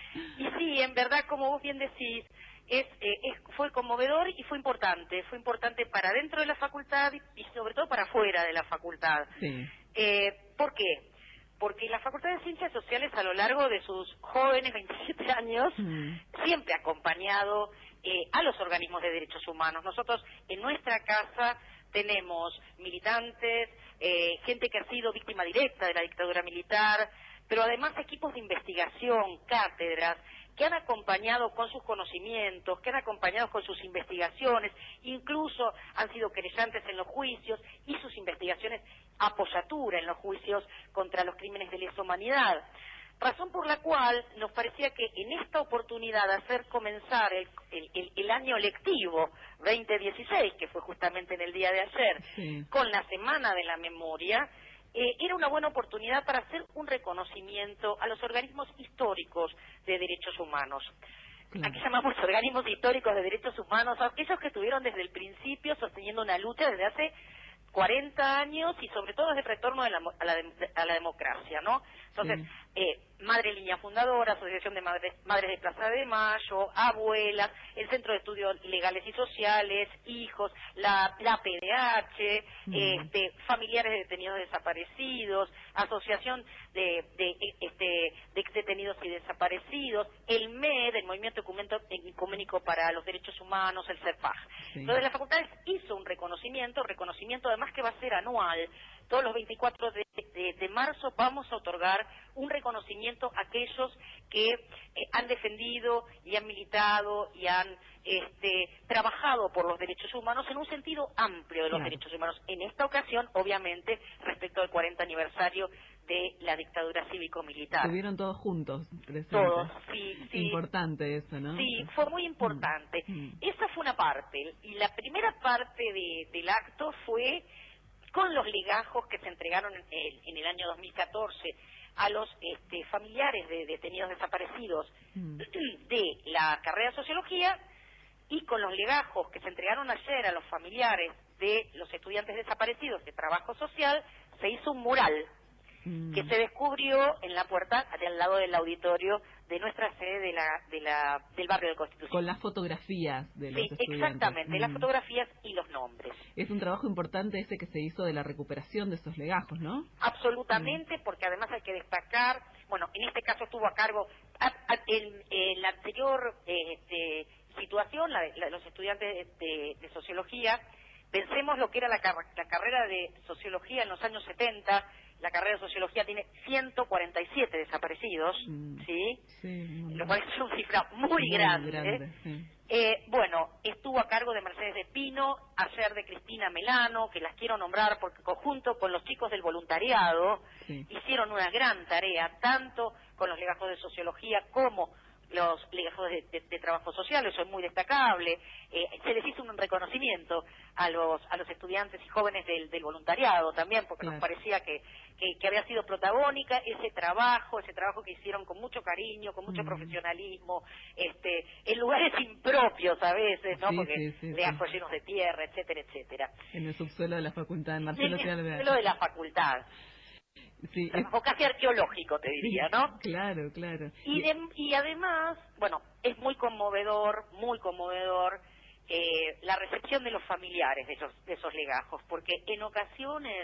sí, en verdad, como vos bien decís, es, eh, es fue conmovedor y fue importante. Fue importante para dentro de la facultad y sobre todo para fuera de la facultad. Sí. Eh, ¿Por qué? Porque la Facultad de Ciencias Sociales, a lo largo de sus jóvenes veintisiete años, mm. siempre ha acompañado eh, a los organismos de derechos humanos. Nosotros, en nuestra casa, tenemos militantes, eh, gente que ha sido víctima directa de la dictadura militar, pero además equipos de investigación, cátedras, que han acompañado con sus conocimientos, que han acompañado con sus investigaciones, incluso han sido querellantes en los juicios y sus investigaciones apoyatura en los juicios contra los crímenes de lesa humanidad. Razón por la cual nos parecía que en esta oportunidad de hacer comenzar el, el, el, el año lectivo veinte dieciséis, que fue justamente en el día de ayer, sí. con la Semana de la Memoria, Eh, era una buena oportunidad para hacer un reconocimiento a los organismos históricos de derechos humanos. Claro. Aquí llamamos organismos históricos de derechos humanos a aquellos que estuvieron desde el principio sosteniendo una lucha desde hace cuarenta años y sobre todo desde el retorno de la, a, la de, a la democracia, ¿no? Entonces, sí. eh, Madre Línea Fundadora, Asociación de Madres, Madres de Plaza de Mayo, Abuelas, el Centro de Estudios Legales y Sociales, Hijos, la, la P D H, mm. este, familiares de detenidos desaparecidos, Asociación de, de, este, de ex detenidos y desaparecidos, el M E D, el Movimiento Ecuménico para los Derechos Humanos, el CERPAG. Sí. Entonces, la facultad hizo un reconocimiento, reconocimiento además que va a ser anual. Todos los veinticuatro de, de, de marzo vamos a otorgar un reconocimiento a aquellos que eh, han defendido y han militado y han este, trabajado por los derechos humanos en un sentido amplio de los claro. derechos humanos. En esta ocasión, obviamente, respecto al cuarenta aniversario de la dictadura cívico-militar. Estuvieron todos juntos, presentes. Todos, sí, sí. Importante eso, ¿no? Sí, fue muy importante. Mm. Esa fue una parte. Y la primera parte de, del acto fue con los legajos que se entregaron en el, en el año dos mil catorce a los este, familiares de detenidos desaparecidos mm. de la carrera de Sociología, y con los legajos que se entregaron ayer a los familiares de los estudiantes desaparecidos de Trabajo Social, se hizo un mural mm. que se descubrió en la puerta de al lado del auditorio de nuestra sede de la, de la, del barrio de Constitución. Con las fotografías de los sí, estudiantes. Exactamente, mm. las fotografías y los nombres. Es un trabajo importante ese que se hizo de la recuperación de esos legajos, ¿no? Absolutamente, mm. porque además hay que destacar, bueno, en este caso estuvo a cargo, a, a, en, en la anterior este, situación, la de, la de los estudiantes de, de, de Sociología, pensemos lo que era la, car la carrera de Sociología en los años setenta. La carrera de Sociología tiene ciento cuarenta y siete desaparecidos, mm. ¿sí? sí Lo cual es una cifra muy, muy grande. grande sí. eh, bueno, estuvo a cargo de Mercedes de Pino, ayer de Cristina Melano, que las quiero nombrar porque conjunto con los chicos del voluntariado sí. hicieron una gran tarea, tanto con los legajos de Sociología como los legajos de, de, de trabajo social, eso es muy destacable. Eh, se les hizo un reconocimiento a los a los estudiantes y jóvenes del, del voluntariado también, porque claro. nos parecía que, que, que había sido protagónica ese trabajo, ese trabajo que hicieron con mucho cariño, con mucho mm. profesionalismo, este, en lugares impropios a veces, ¿no? Sí, porque sí, sí, legajos sí. llenos de tierra, etcétera, etcétera. En el subsuelo de la facultad de Marcelo. En el subsuelo de la facultad. Sí, es... casi arqueológico, te diría, ¿no? Claro, claro. Y, de, y además, bueno, es muy conmovedor, muy conmovedor eh, la recepción de los familiares de esos, de esos legajos, porque en ocasiones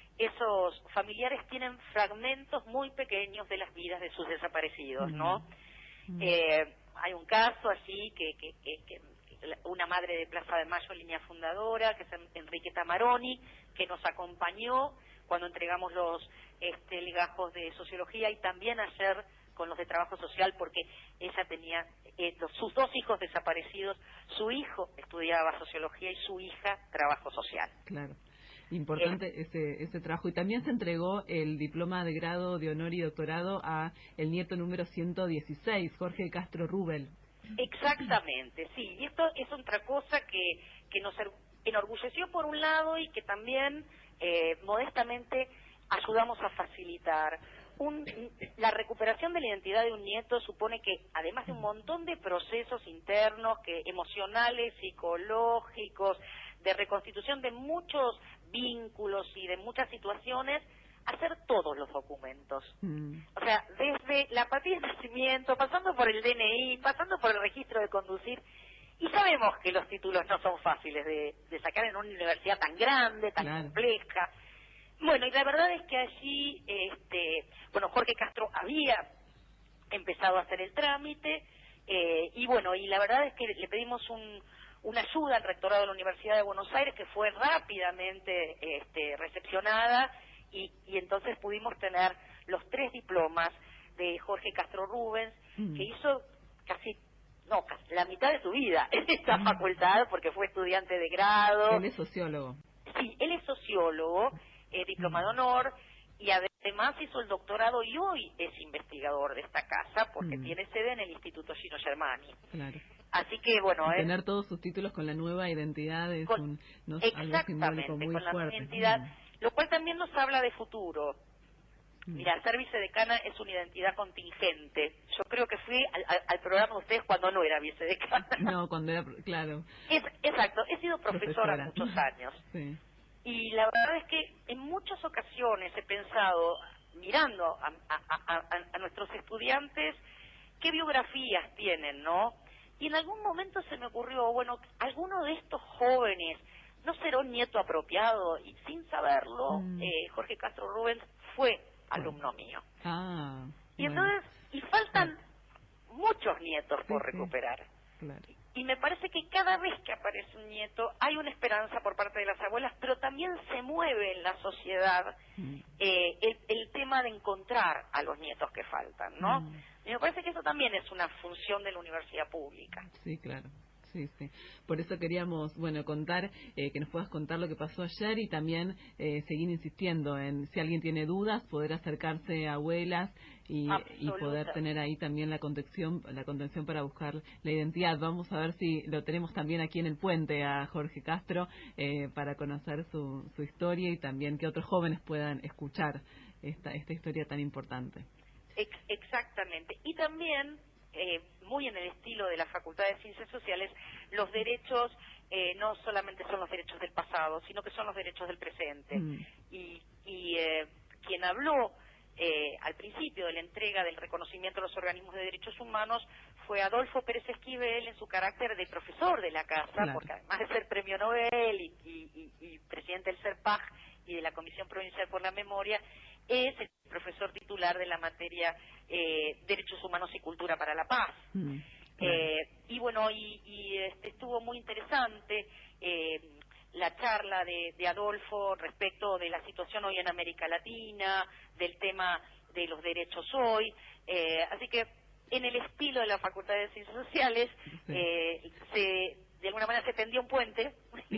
esos familiares tienen fragmentos muy pequeños de las vidas de sus desaparecidos, ¿no? Mm. Eh, hay un caso así que, que, que, que una madre de Plaza de Mayo, línea fundadora, que es Enriqueta Maroni, que nos acompañó cuando entregamos los este, legajos de sociología y también ayer con los de trabajo social, porque ella tenía eh, los, sus dos hijos desaparecidos, su hijo estudiaba sociología y su hija trabajo social. Claro, importante eh, ese, ese trabajo. Y también se entregó el diploma de grado de honor y doctorado a el nieto número ciento dieciséis, Jorge Castro Rubel. Exactamente, sí, y esto es otra cosa que, que nos enorgulleció por un lado y que también eh, modestamente ayudamos a facilitar. Un, la recuperación de la identidad de un nieto supone que, además de un montón de procesos internos, que emocionales, psicológicos, de reconstitución de muchos vínculos y de muchas situaciones, hacer todos los documentos. Mm. O sea, desde la partida de nacimiento, pasando por el D N I, pasando por el registro de conducir, y sabemos que los títulos no son fáciles de, de sacar en una universidad tan grande, tan claro. compleja. Bueno, y la verdad es que allí, este, bueno, Jorge Castro había empezado a hacer el trámite, eh, y bueno, y la verdad es que le pedimos un, una ayuda al rectorado de la Universidad de Buenos Aires, que fue rápidamente este, recepcionada, y, y entonces pudimos tener los tres diplomas de Jorge Castro Rubens, mm. que hizo casi, no, casi la mitad de su vida en esta mm. facultad, porque fue estudiante de grado. Él es sociólogo. Sí, él es sociólogo, eh, diploma de honor, y además hizo el doctorado y hoy es investigador de esta casa porque mm. tiene sede en el Instituto Gino Germani. Claro. Así que, bueno... Es, tener todos sus títulos con la nueva identidad es con, un, no, exactamente, algo simbólico muy con la fuerte. identidad, mm. lo cual también nos habla de futuro. Mm. Mira, ser vicedecana es una identidad contingente. Yo creo que fui al, al, al programa de ustedes cuando no era vicedecana. No, cuando era, claro. Es, exacto, he sido profesora, profesora. muchos años. Sí. Y la verdad es que en muchas ocasiones he pensado, mirando a, a, a, a nuestros estudiantes, qué biografías tienen, ¿no? Y en algún momento se me ocurrió, bueno, alguno de estos jóvenes no será un nieto apropiado, y sin saberlo, mm. eh, Jorge Castro Rubens fue alumno mío. Ah, y bueno. entonces, y faltan claro. muchos nietos por sí, recuperar. Sí. Claro. Y me parece que cada vez que aparece un nieto hay una esperanza por parte de las abuelas, pero también se mueve en la sociedad mm. eh, el, el tema de encontrar a los nietos que faltan, ¿no? Mm. Y me parece que eso también es una función de la universidad pública. Sí, claro. Sí, sí. Por eso queríamos, bueno, contar, eh, que nos puedas contar lo que pasó ayer y también eh, seguir insistiendo en, si alguien tiene dudas, poder acercarse a abuelas y, y poder tener ahí también la contención, la contención para buscar la identidad. Vamos a ver si lo tenemos también aquí en el puente a Jorge Castro eh, para conocer su, su historia y también que otros jóvenes puedan escuchar esta, esta historia tan importante. Ex exactamente. Y también... Eh, muy en el estilo de la Facultad de Ciencias Sociales, los derechos eh, no solamente son los derechos del pasado, sino que son los derechos del presente. Mm. Y, y eh, quien habló eh, al principio de la entrega del reconocimiento a los organismos de derechos humanos fue Adolfo Pérez Esquivel en su carácter de profesor de la casa, claro. porque además de ser premio Nobel y, y, y, y presidente del CERPAG y de la Comisión Provincial por la Memoria, es el profesor titular de la materia eh, Derechos Humanos y Cultura para la Paz. Mm, claro. eh, y bueno, y, y este, estuvo muy interesante eh, la charla de, de Adolfo respecto de la situación hoy en América Latina, del tema de los derechos hoy. Eh, así que en el estilo de la Facultad de Ciencias Sociales, sí. eh, se... de alguna manera se tendió un puente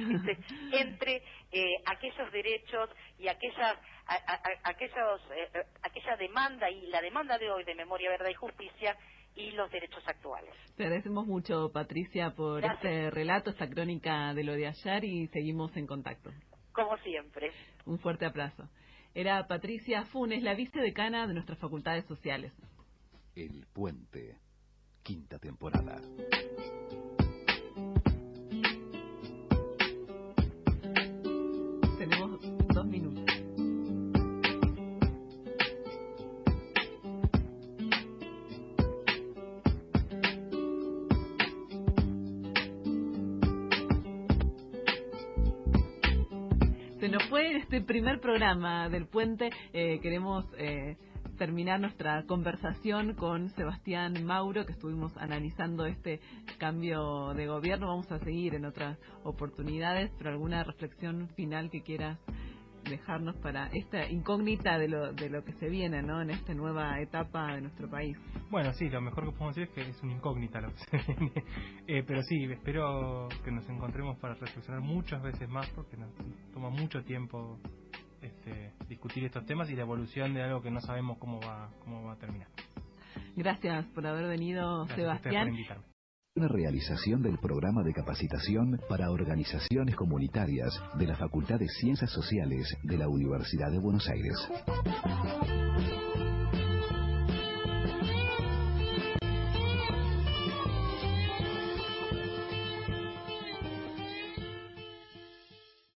entre eh, aquellos derechos y aquellas, a, a, aquellos, eh, aquella demanda y la demanda de hoy de memoria, verdad y justicia y los derechos actuales. Te agradecemos mucho, Patricia, por Gracias. este relato, esta crónica de lo de ayer, y seguimos en contacto. Como siempre. Un fuerte abrazo. Era Patricia Funes, la vicedecana de nuestras facultades sociales. El Puente, quinta temporada. Tenemos dos minutos. Se nos fue este primer programa del Puente. Eh, queremos eh, terminar nuestra conversación con Sebastián Mauro, que estuvimos analizando este cambio de gobierno. Vamos a seguir en otras oportunidades, pero alguna reflexión final que quieras dejarnos para esta incógnita de lo de lo que se viene, ¿no?, en esta nueva etapa de nuestro país. Bueno, sí, lo mejor que podemos decir es que es una incógnita lo que se viene. Eh, pero sí, espero que nos encontremos para reflexionar muchas veces más, porque nos toma mucho tiempo este, discutir estos temas y la evolución de algo que no sabemos cómo va cómo va a terminar. Gracias por haber venido, Gracias a ustedes Sebastián. por invitarme. Una realización del programa de capacitación para organizaciones comunitarias de la Facultad de Ciencias Sociales de la Universidad de Buenos Aires.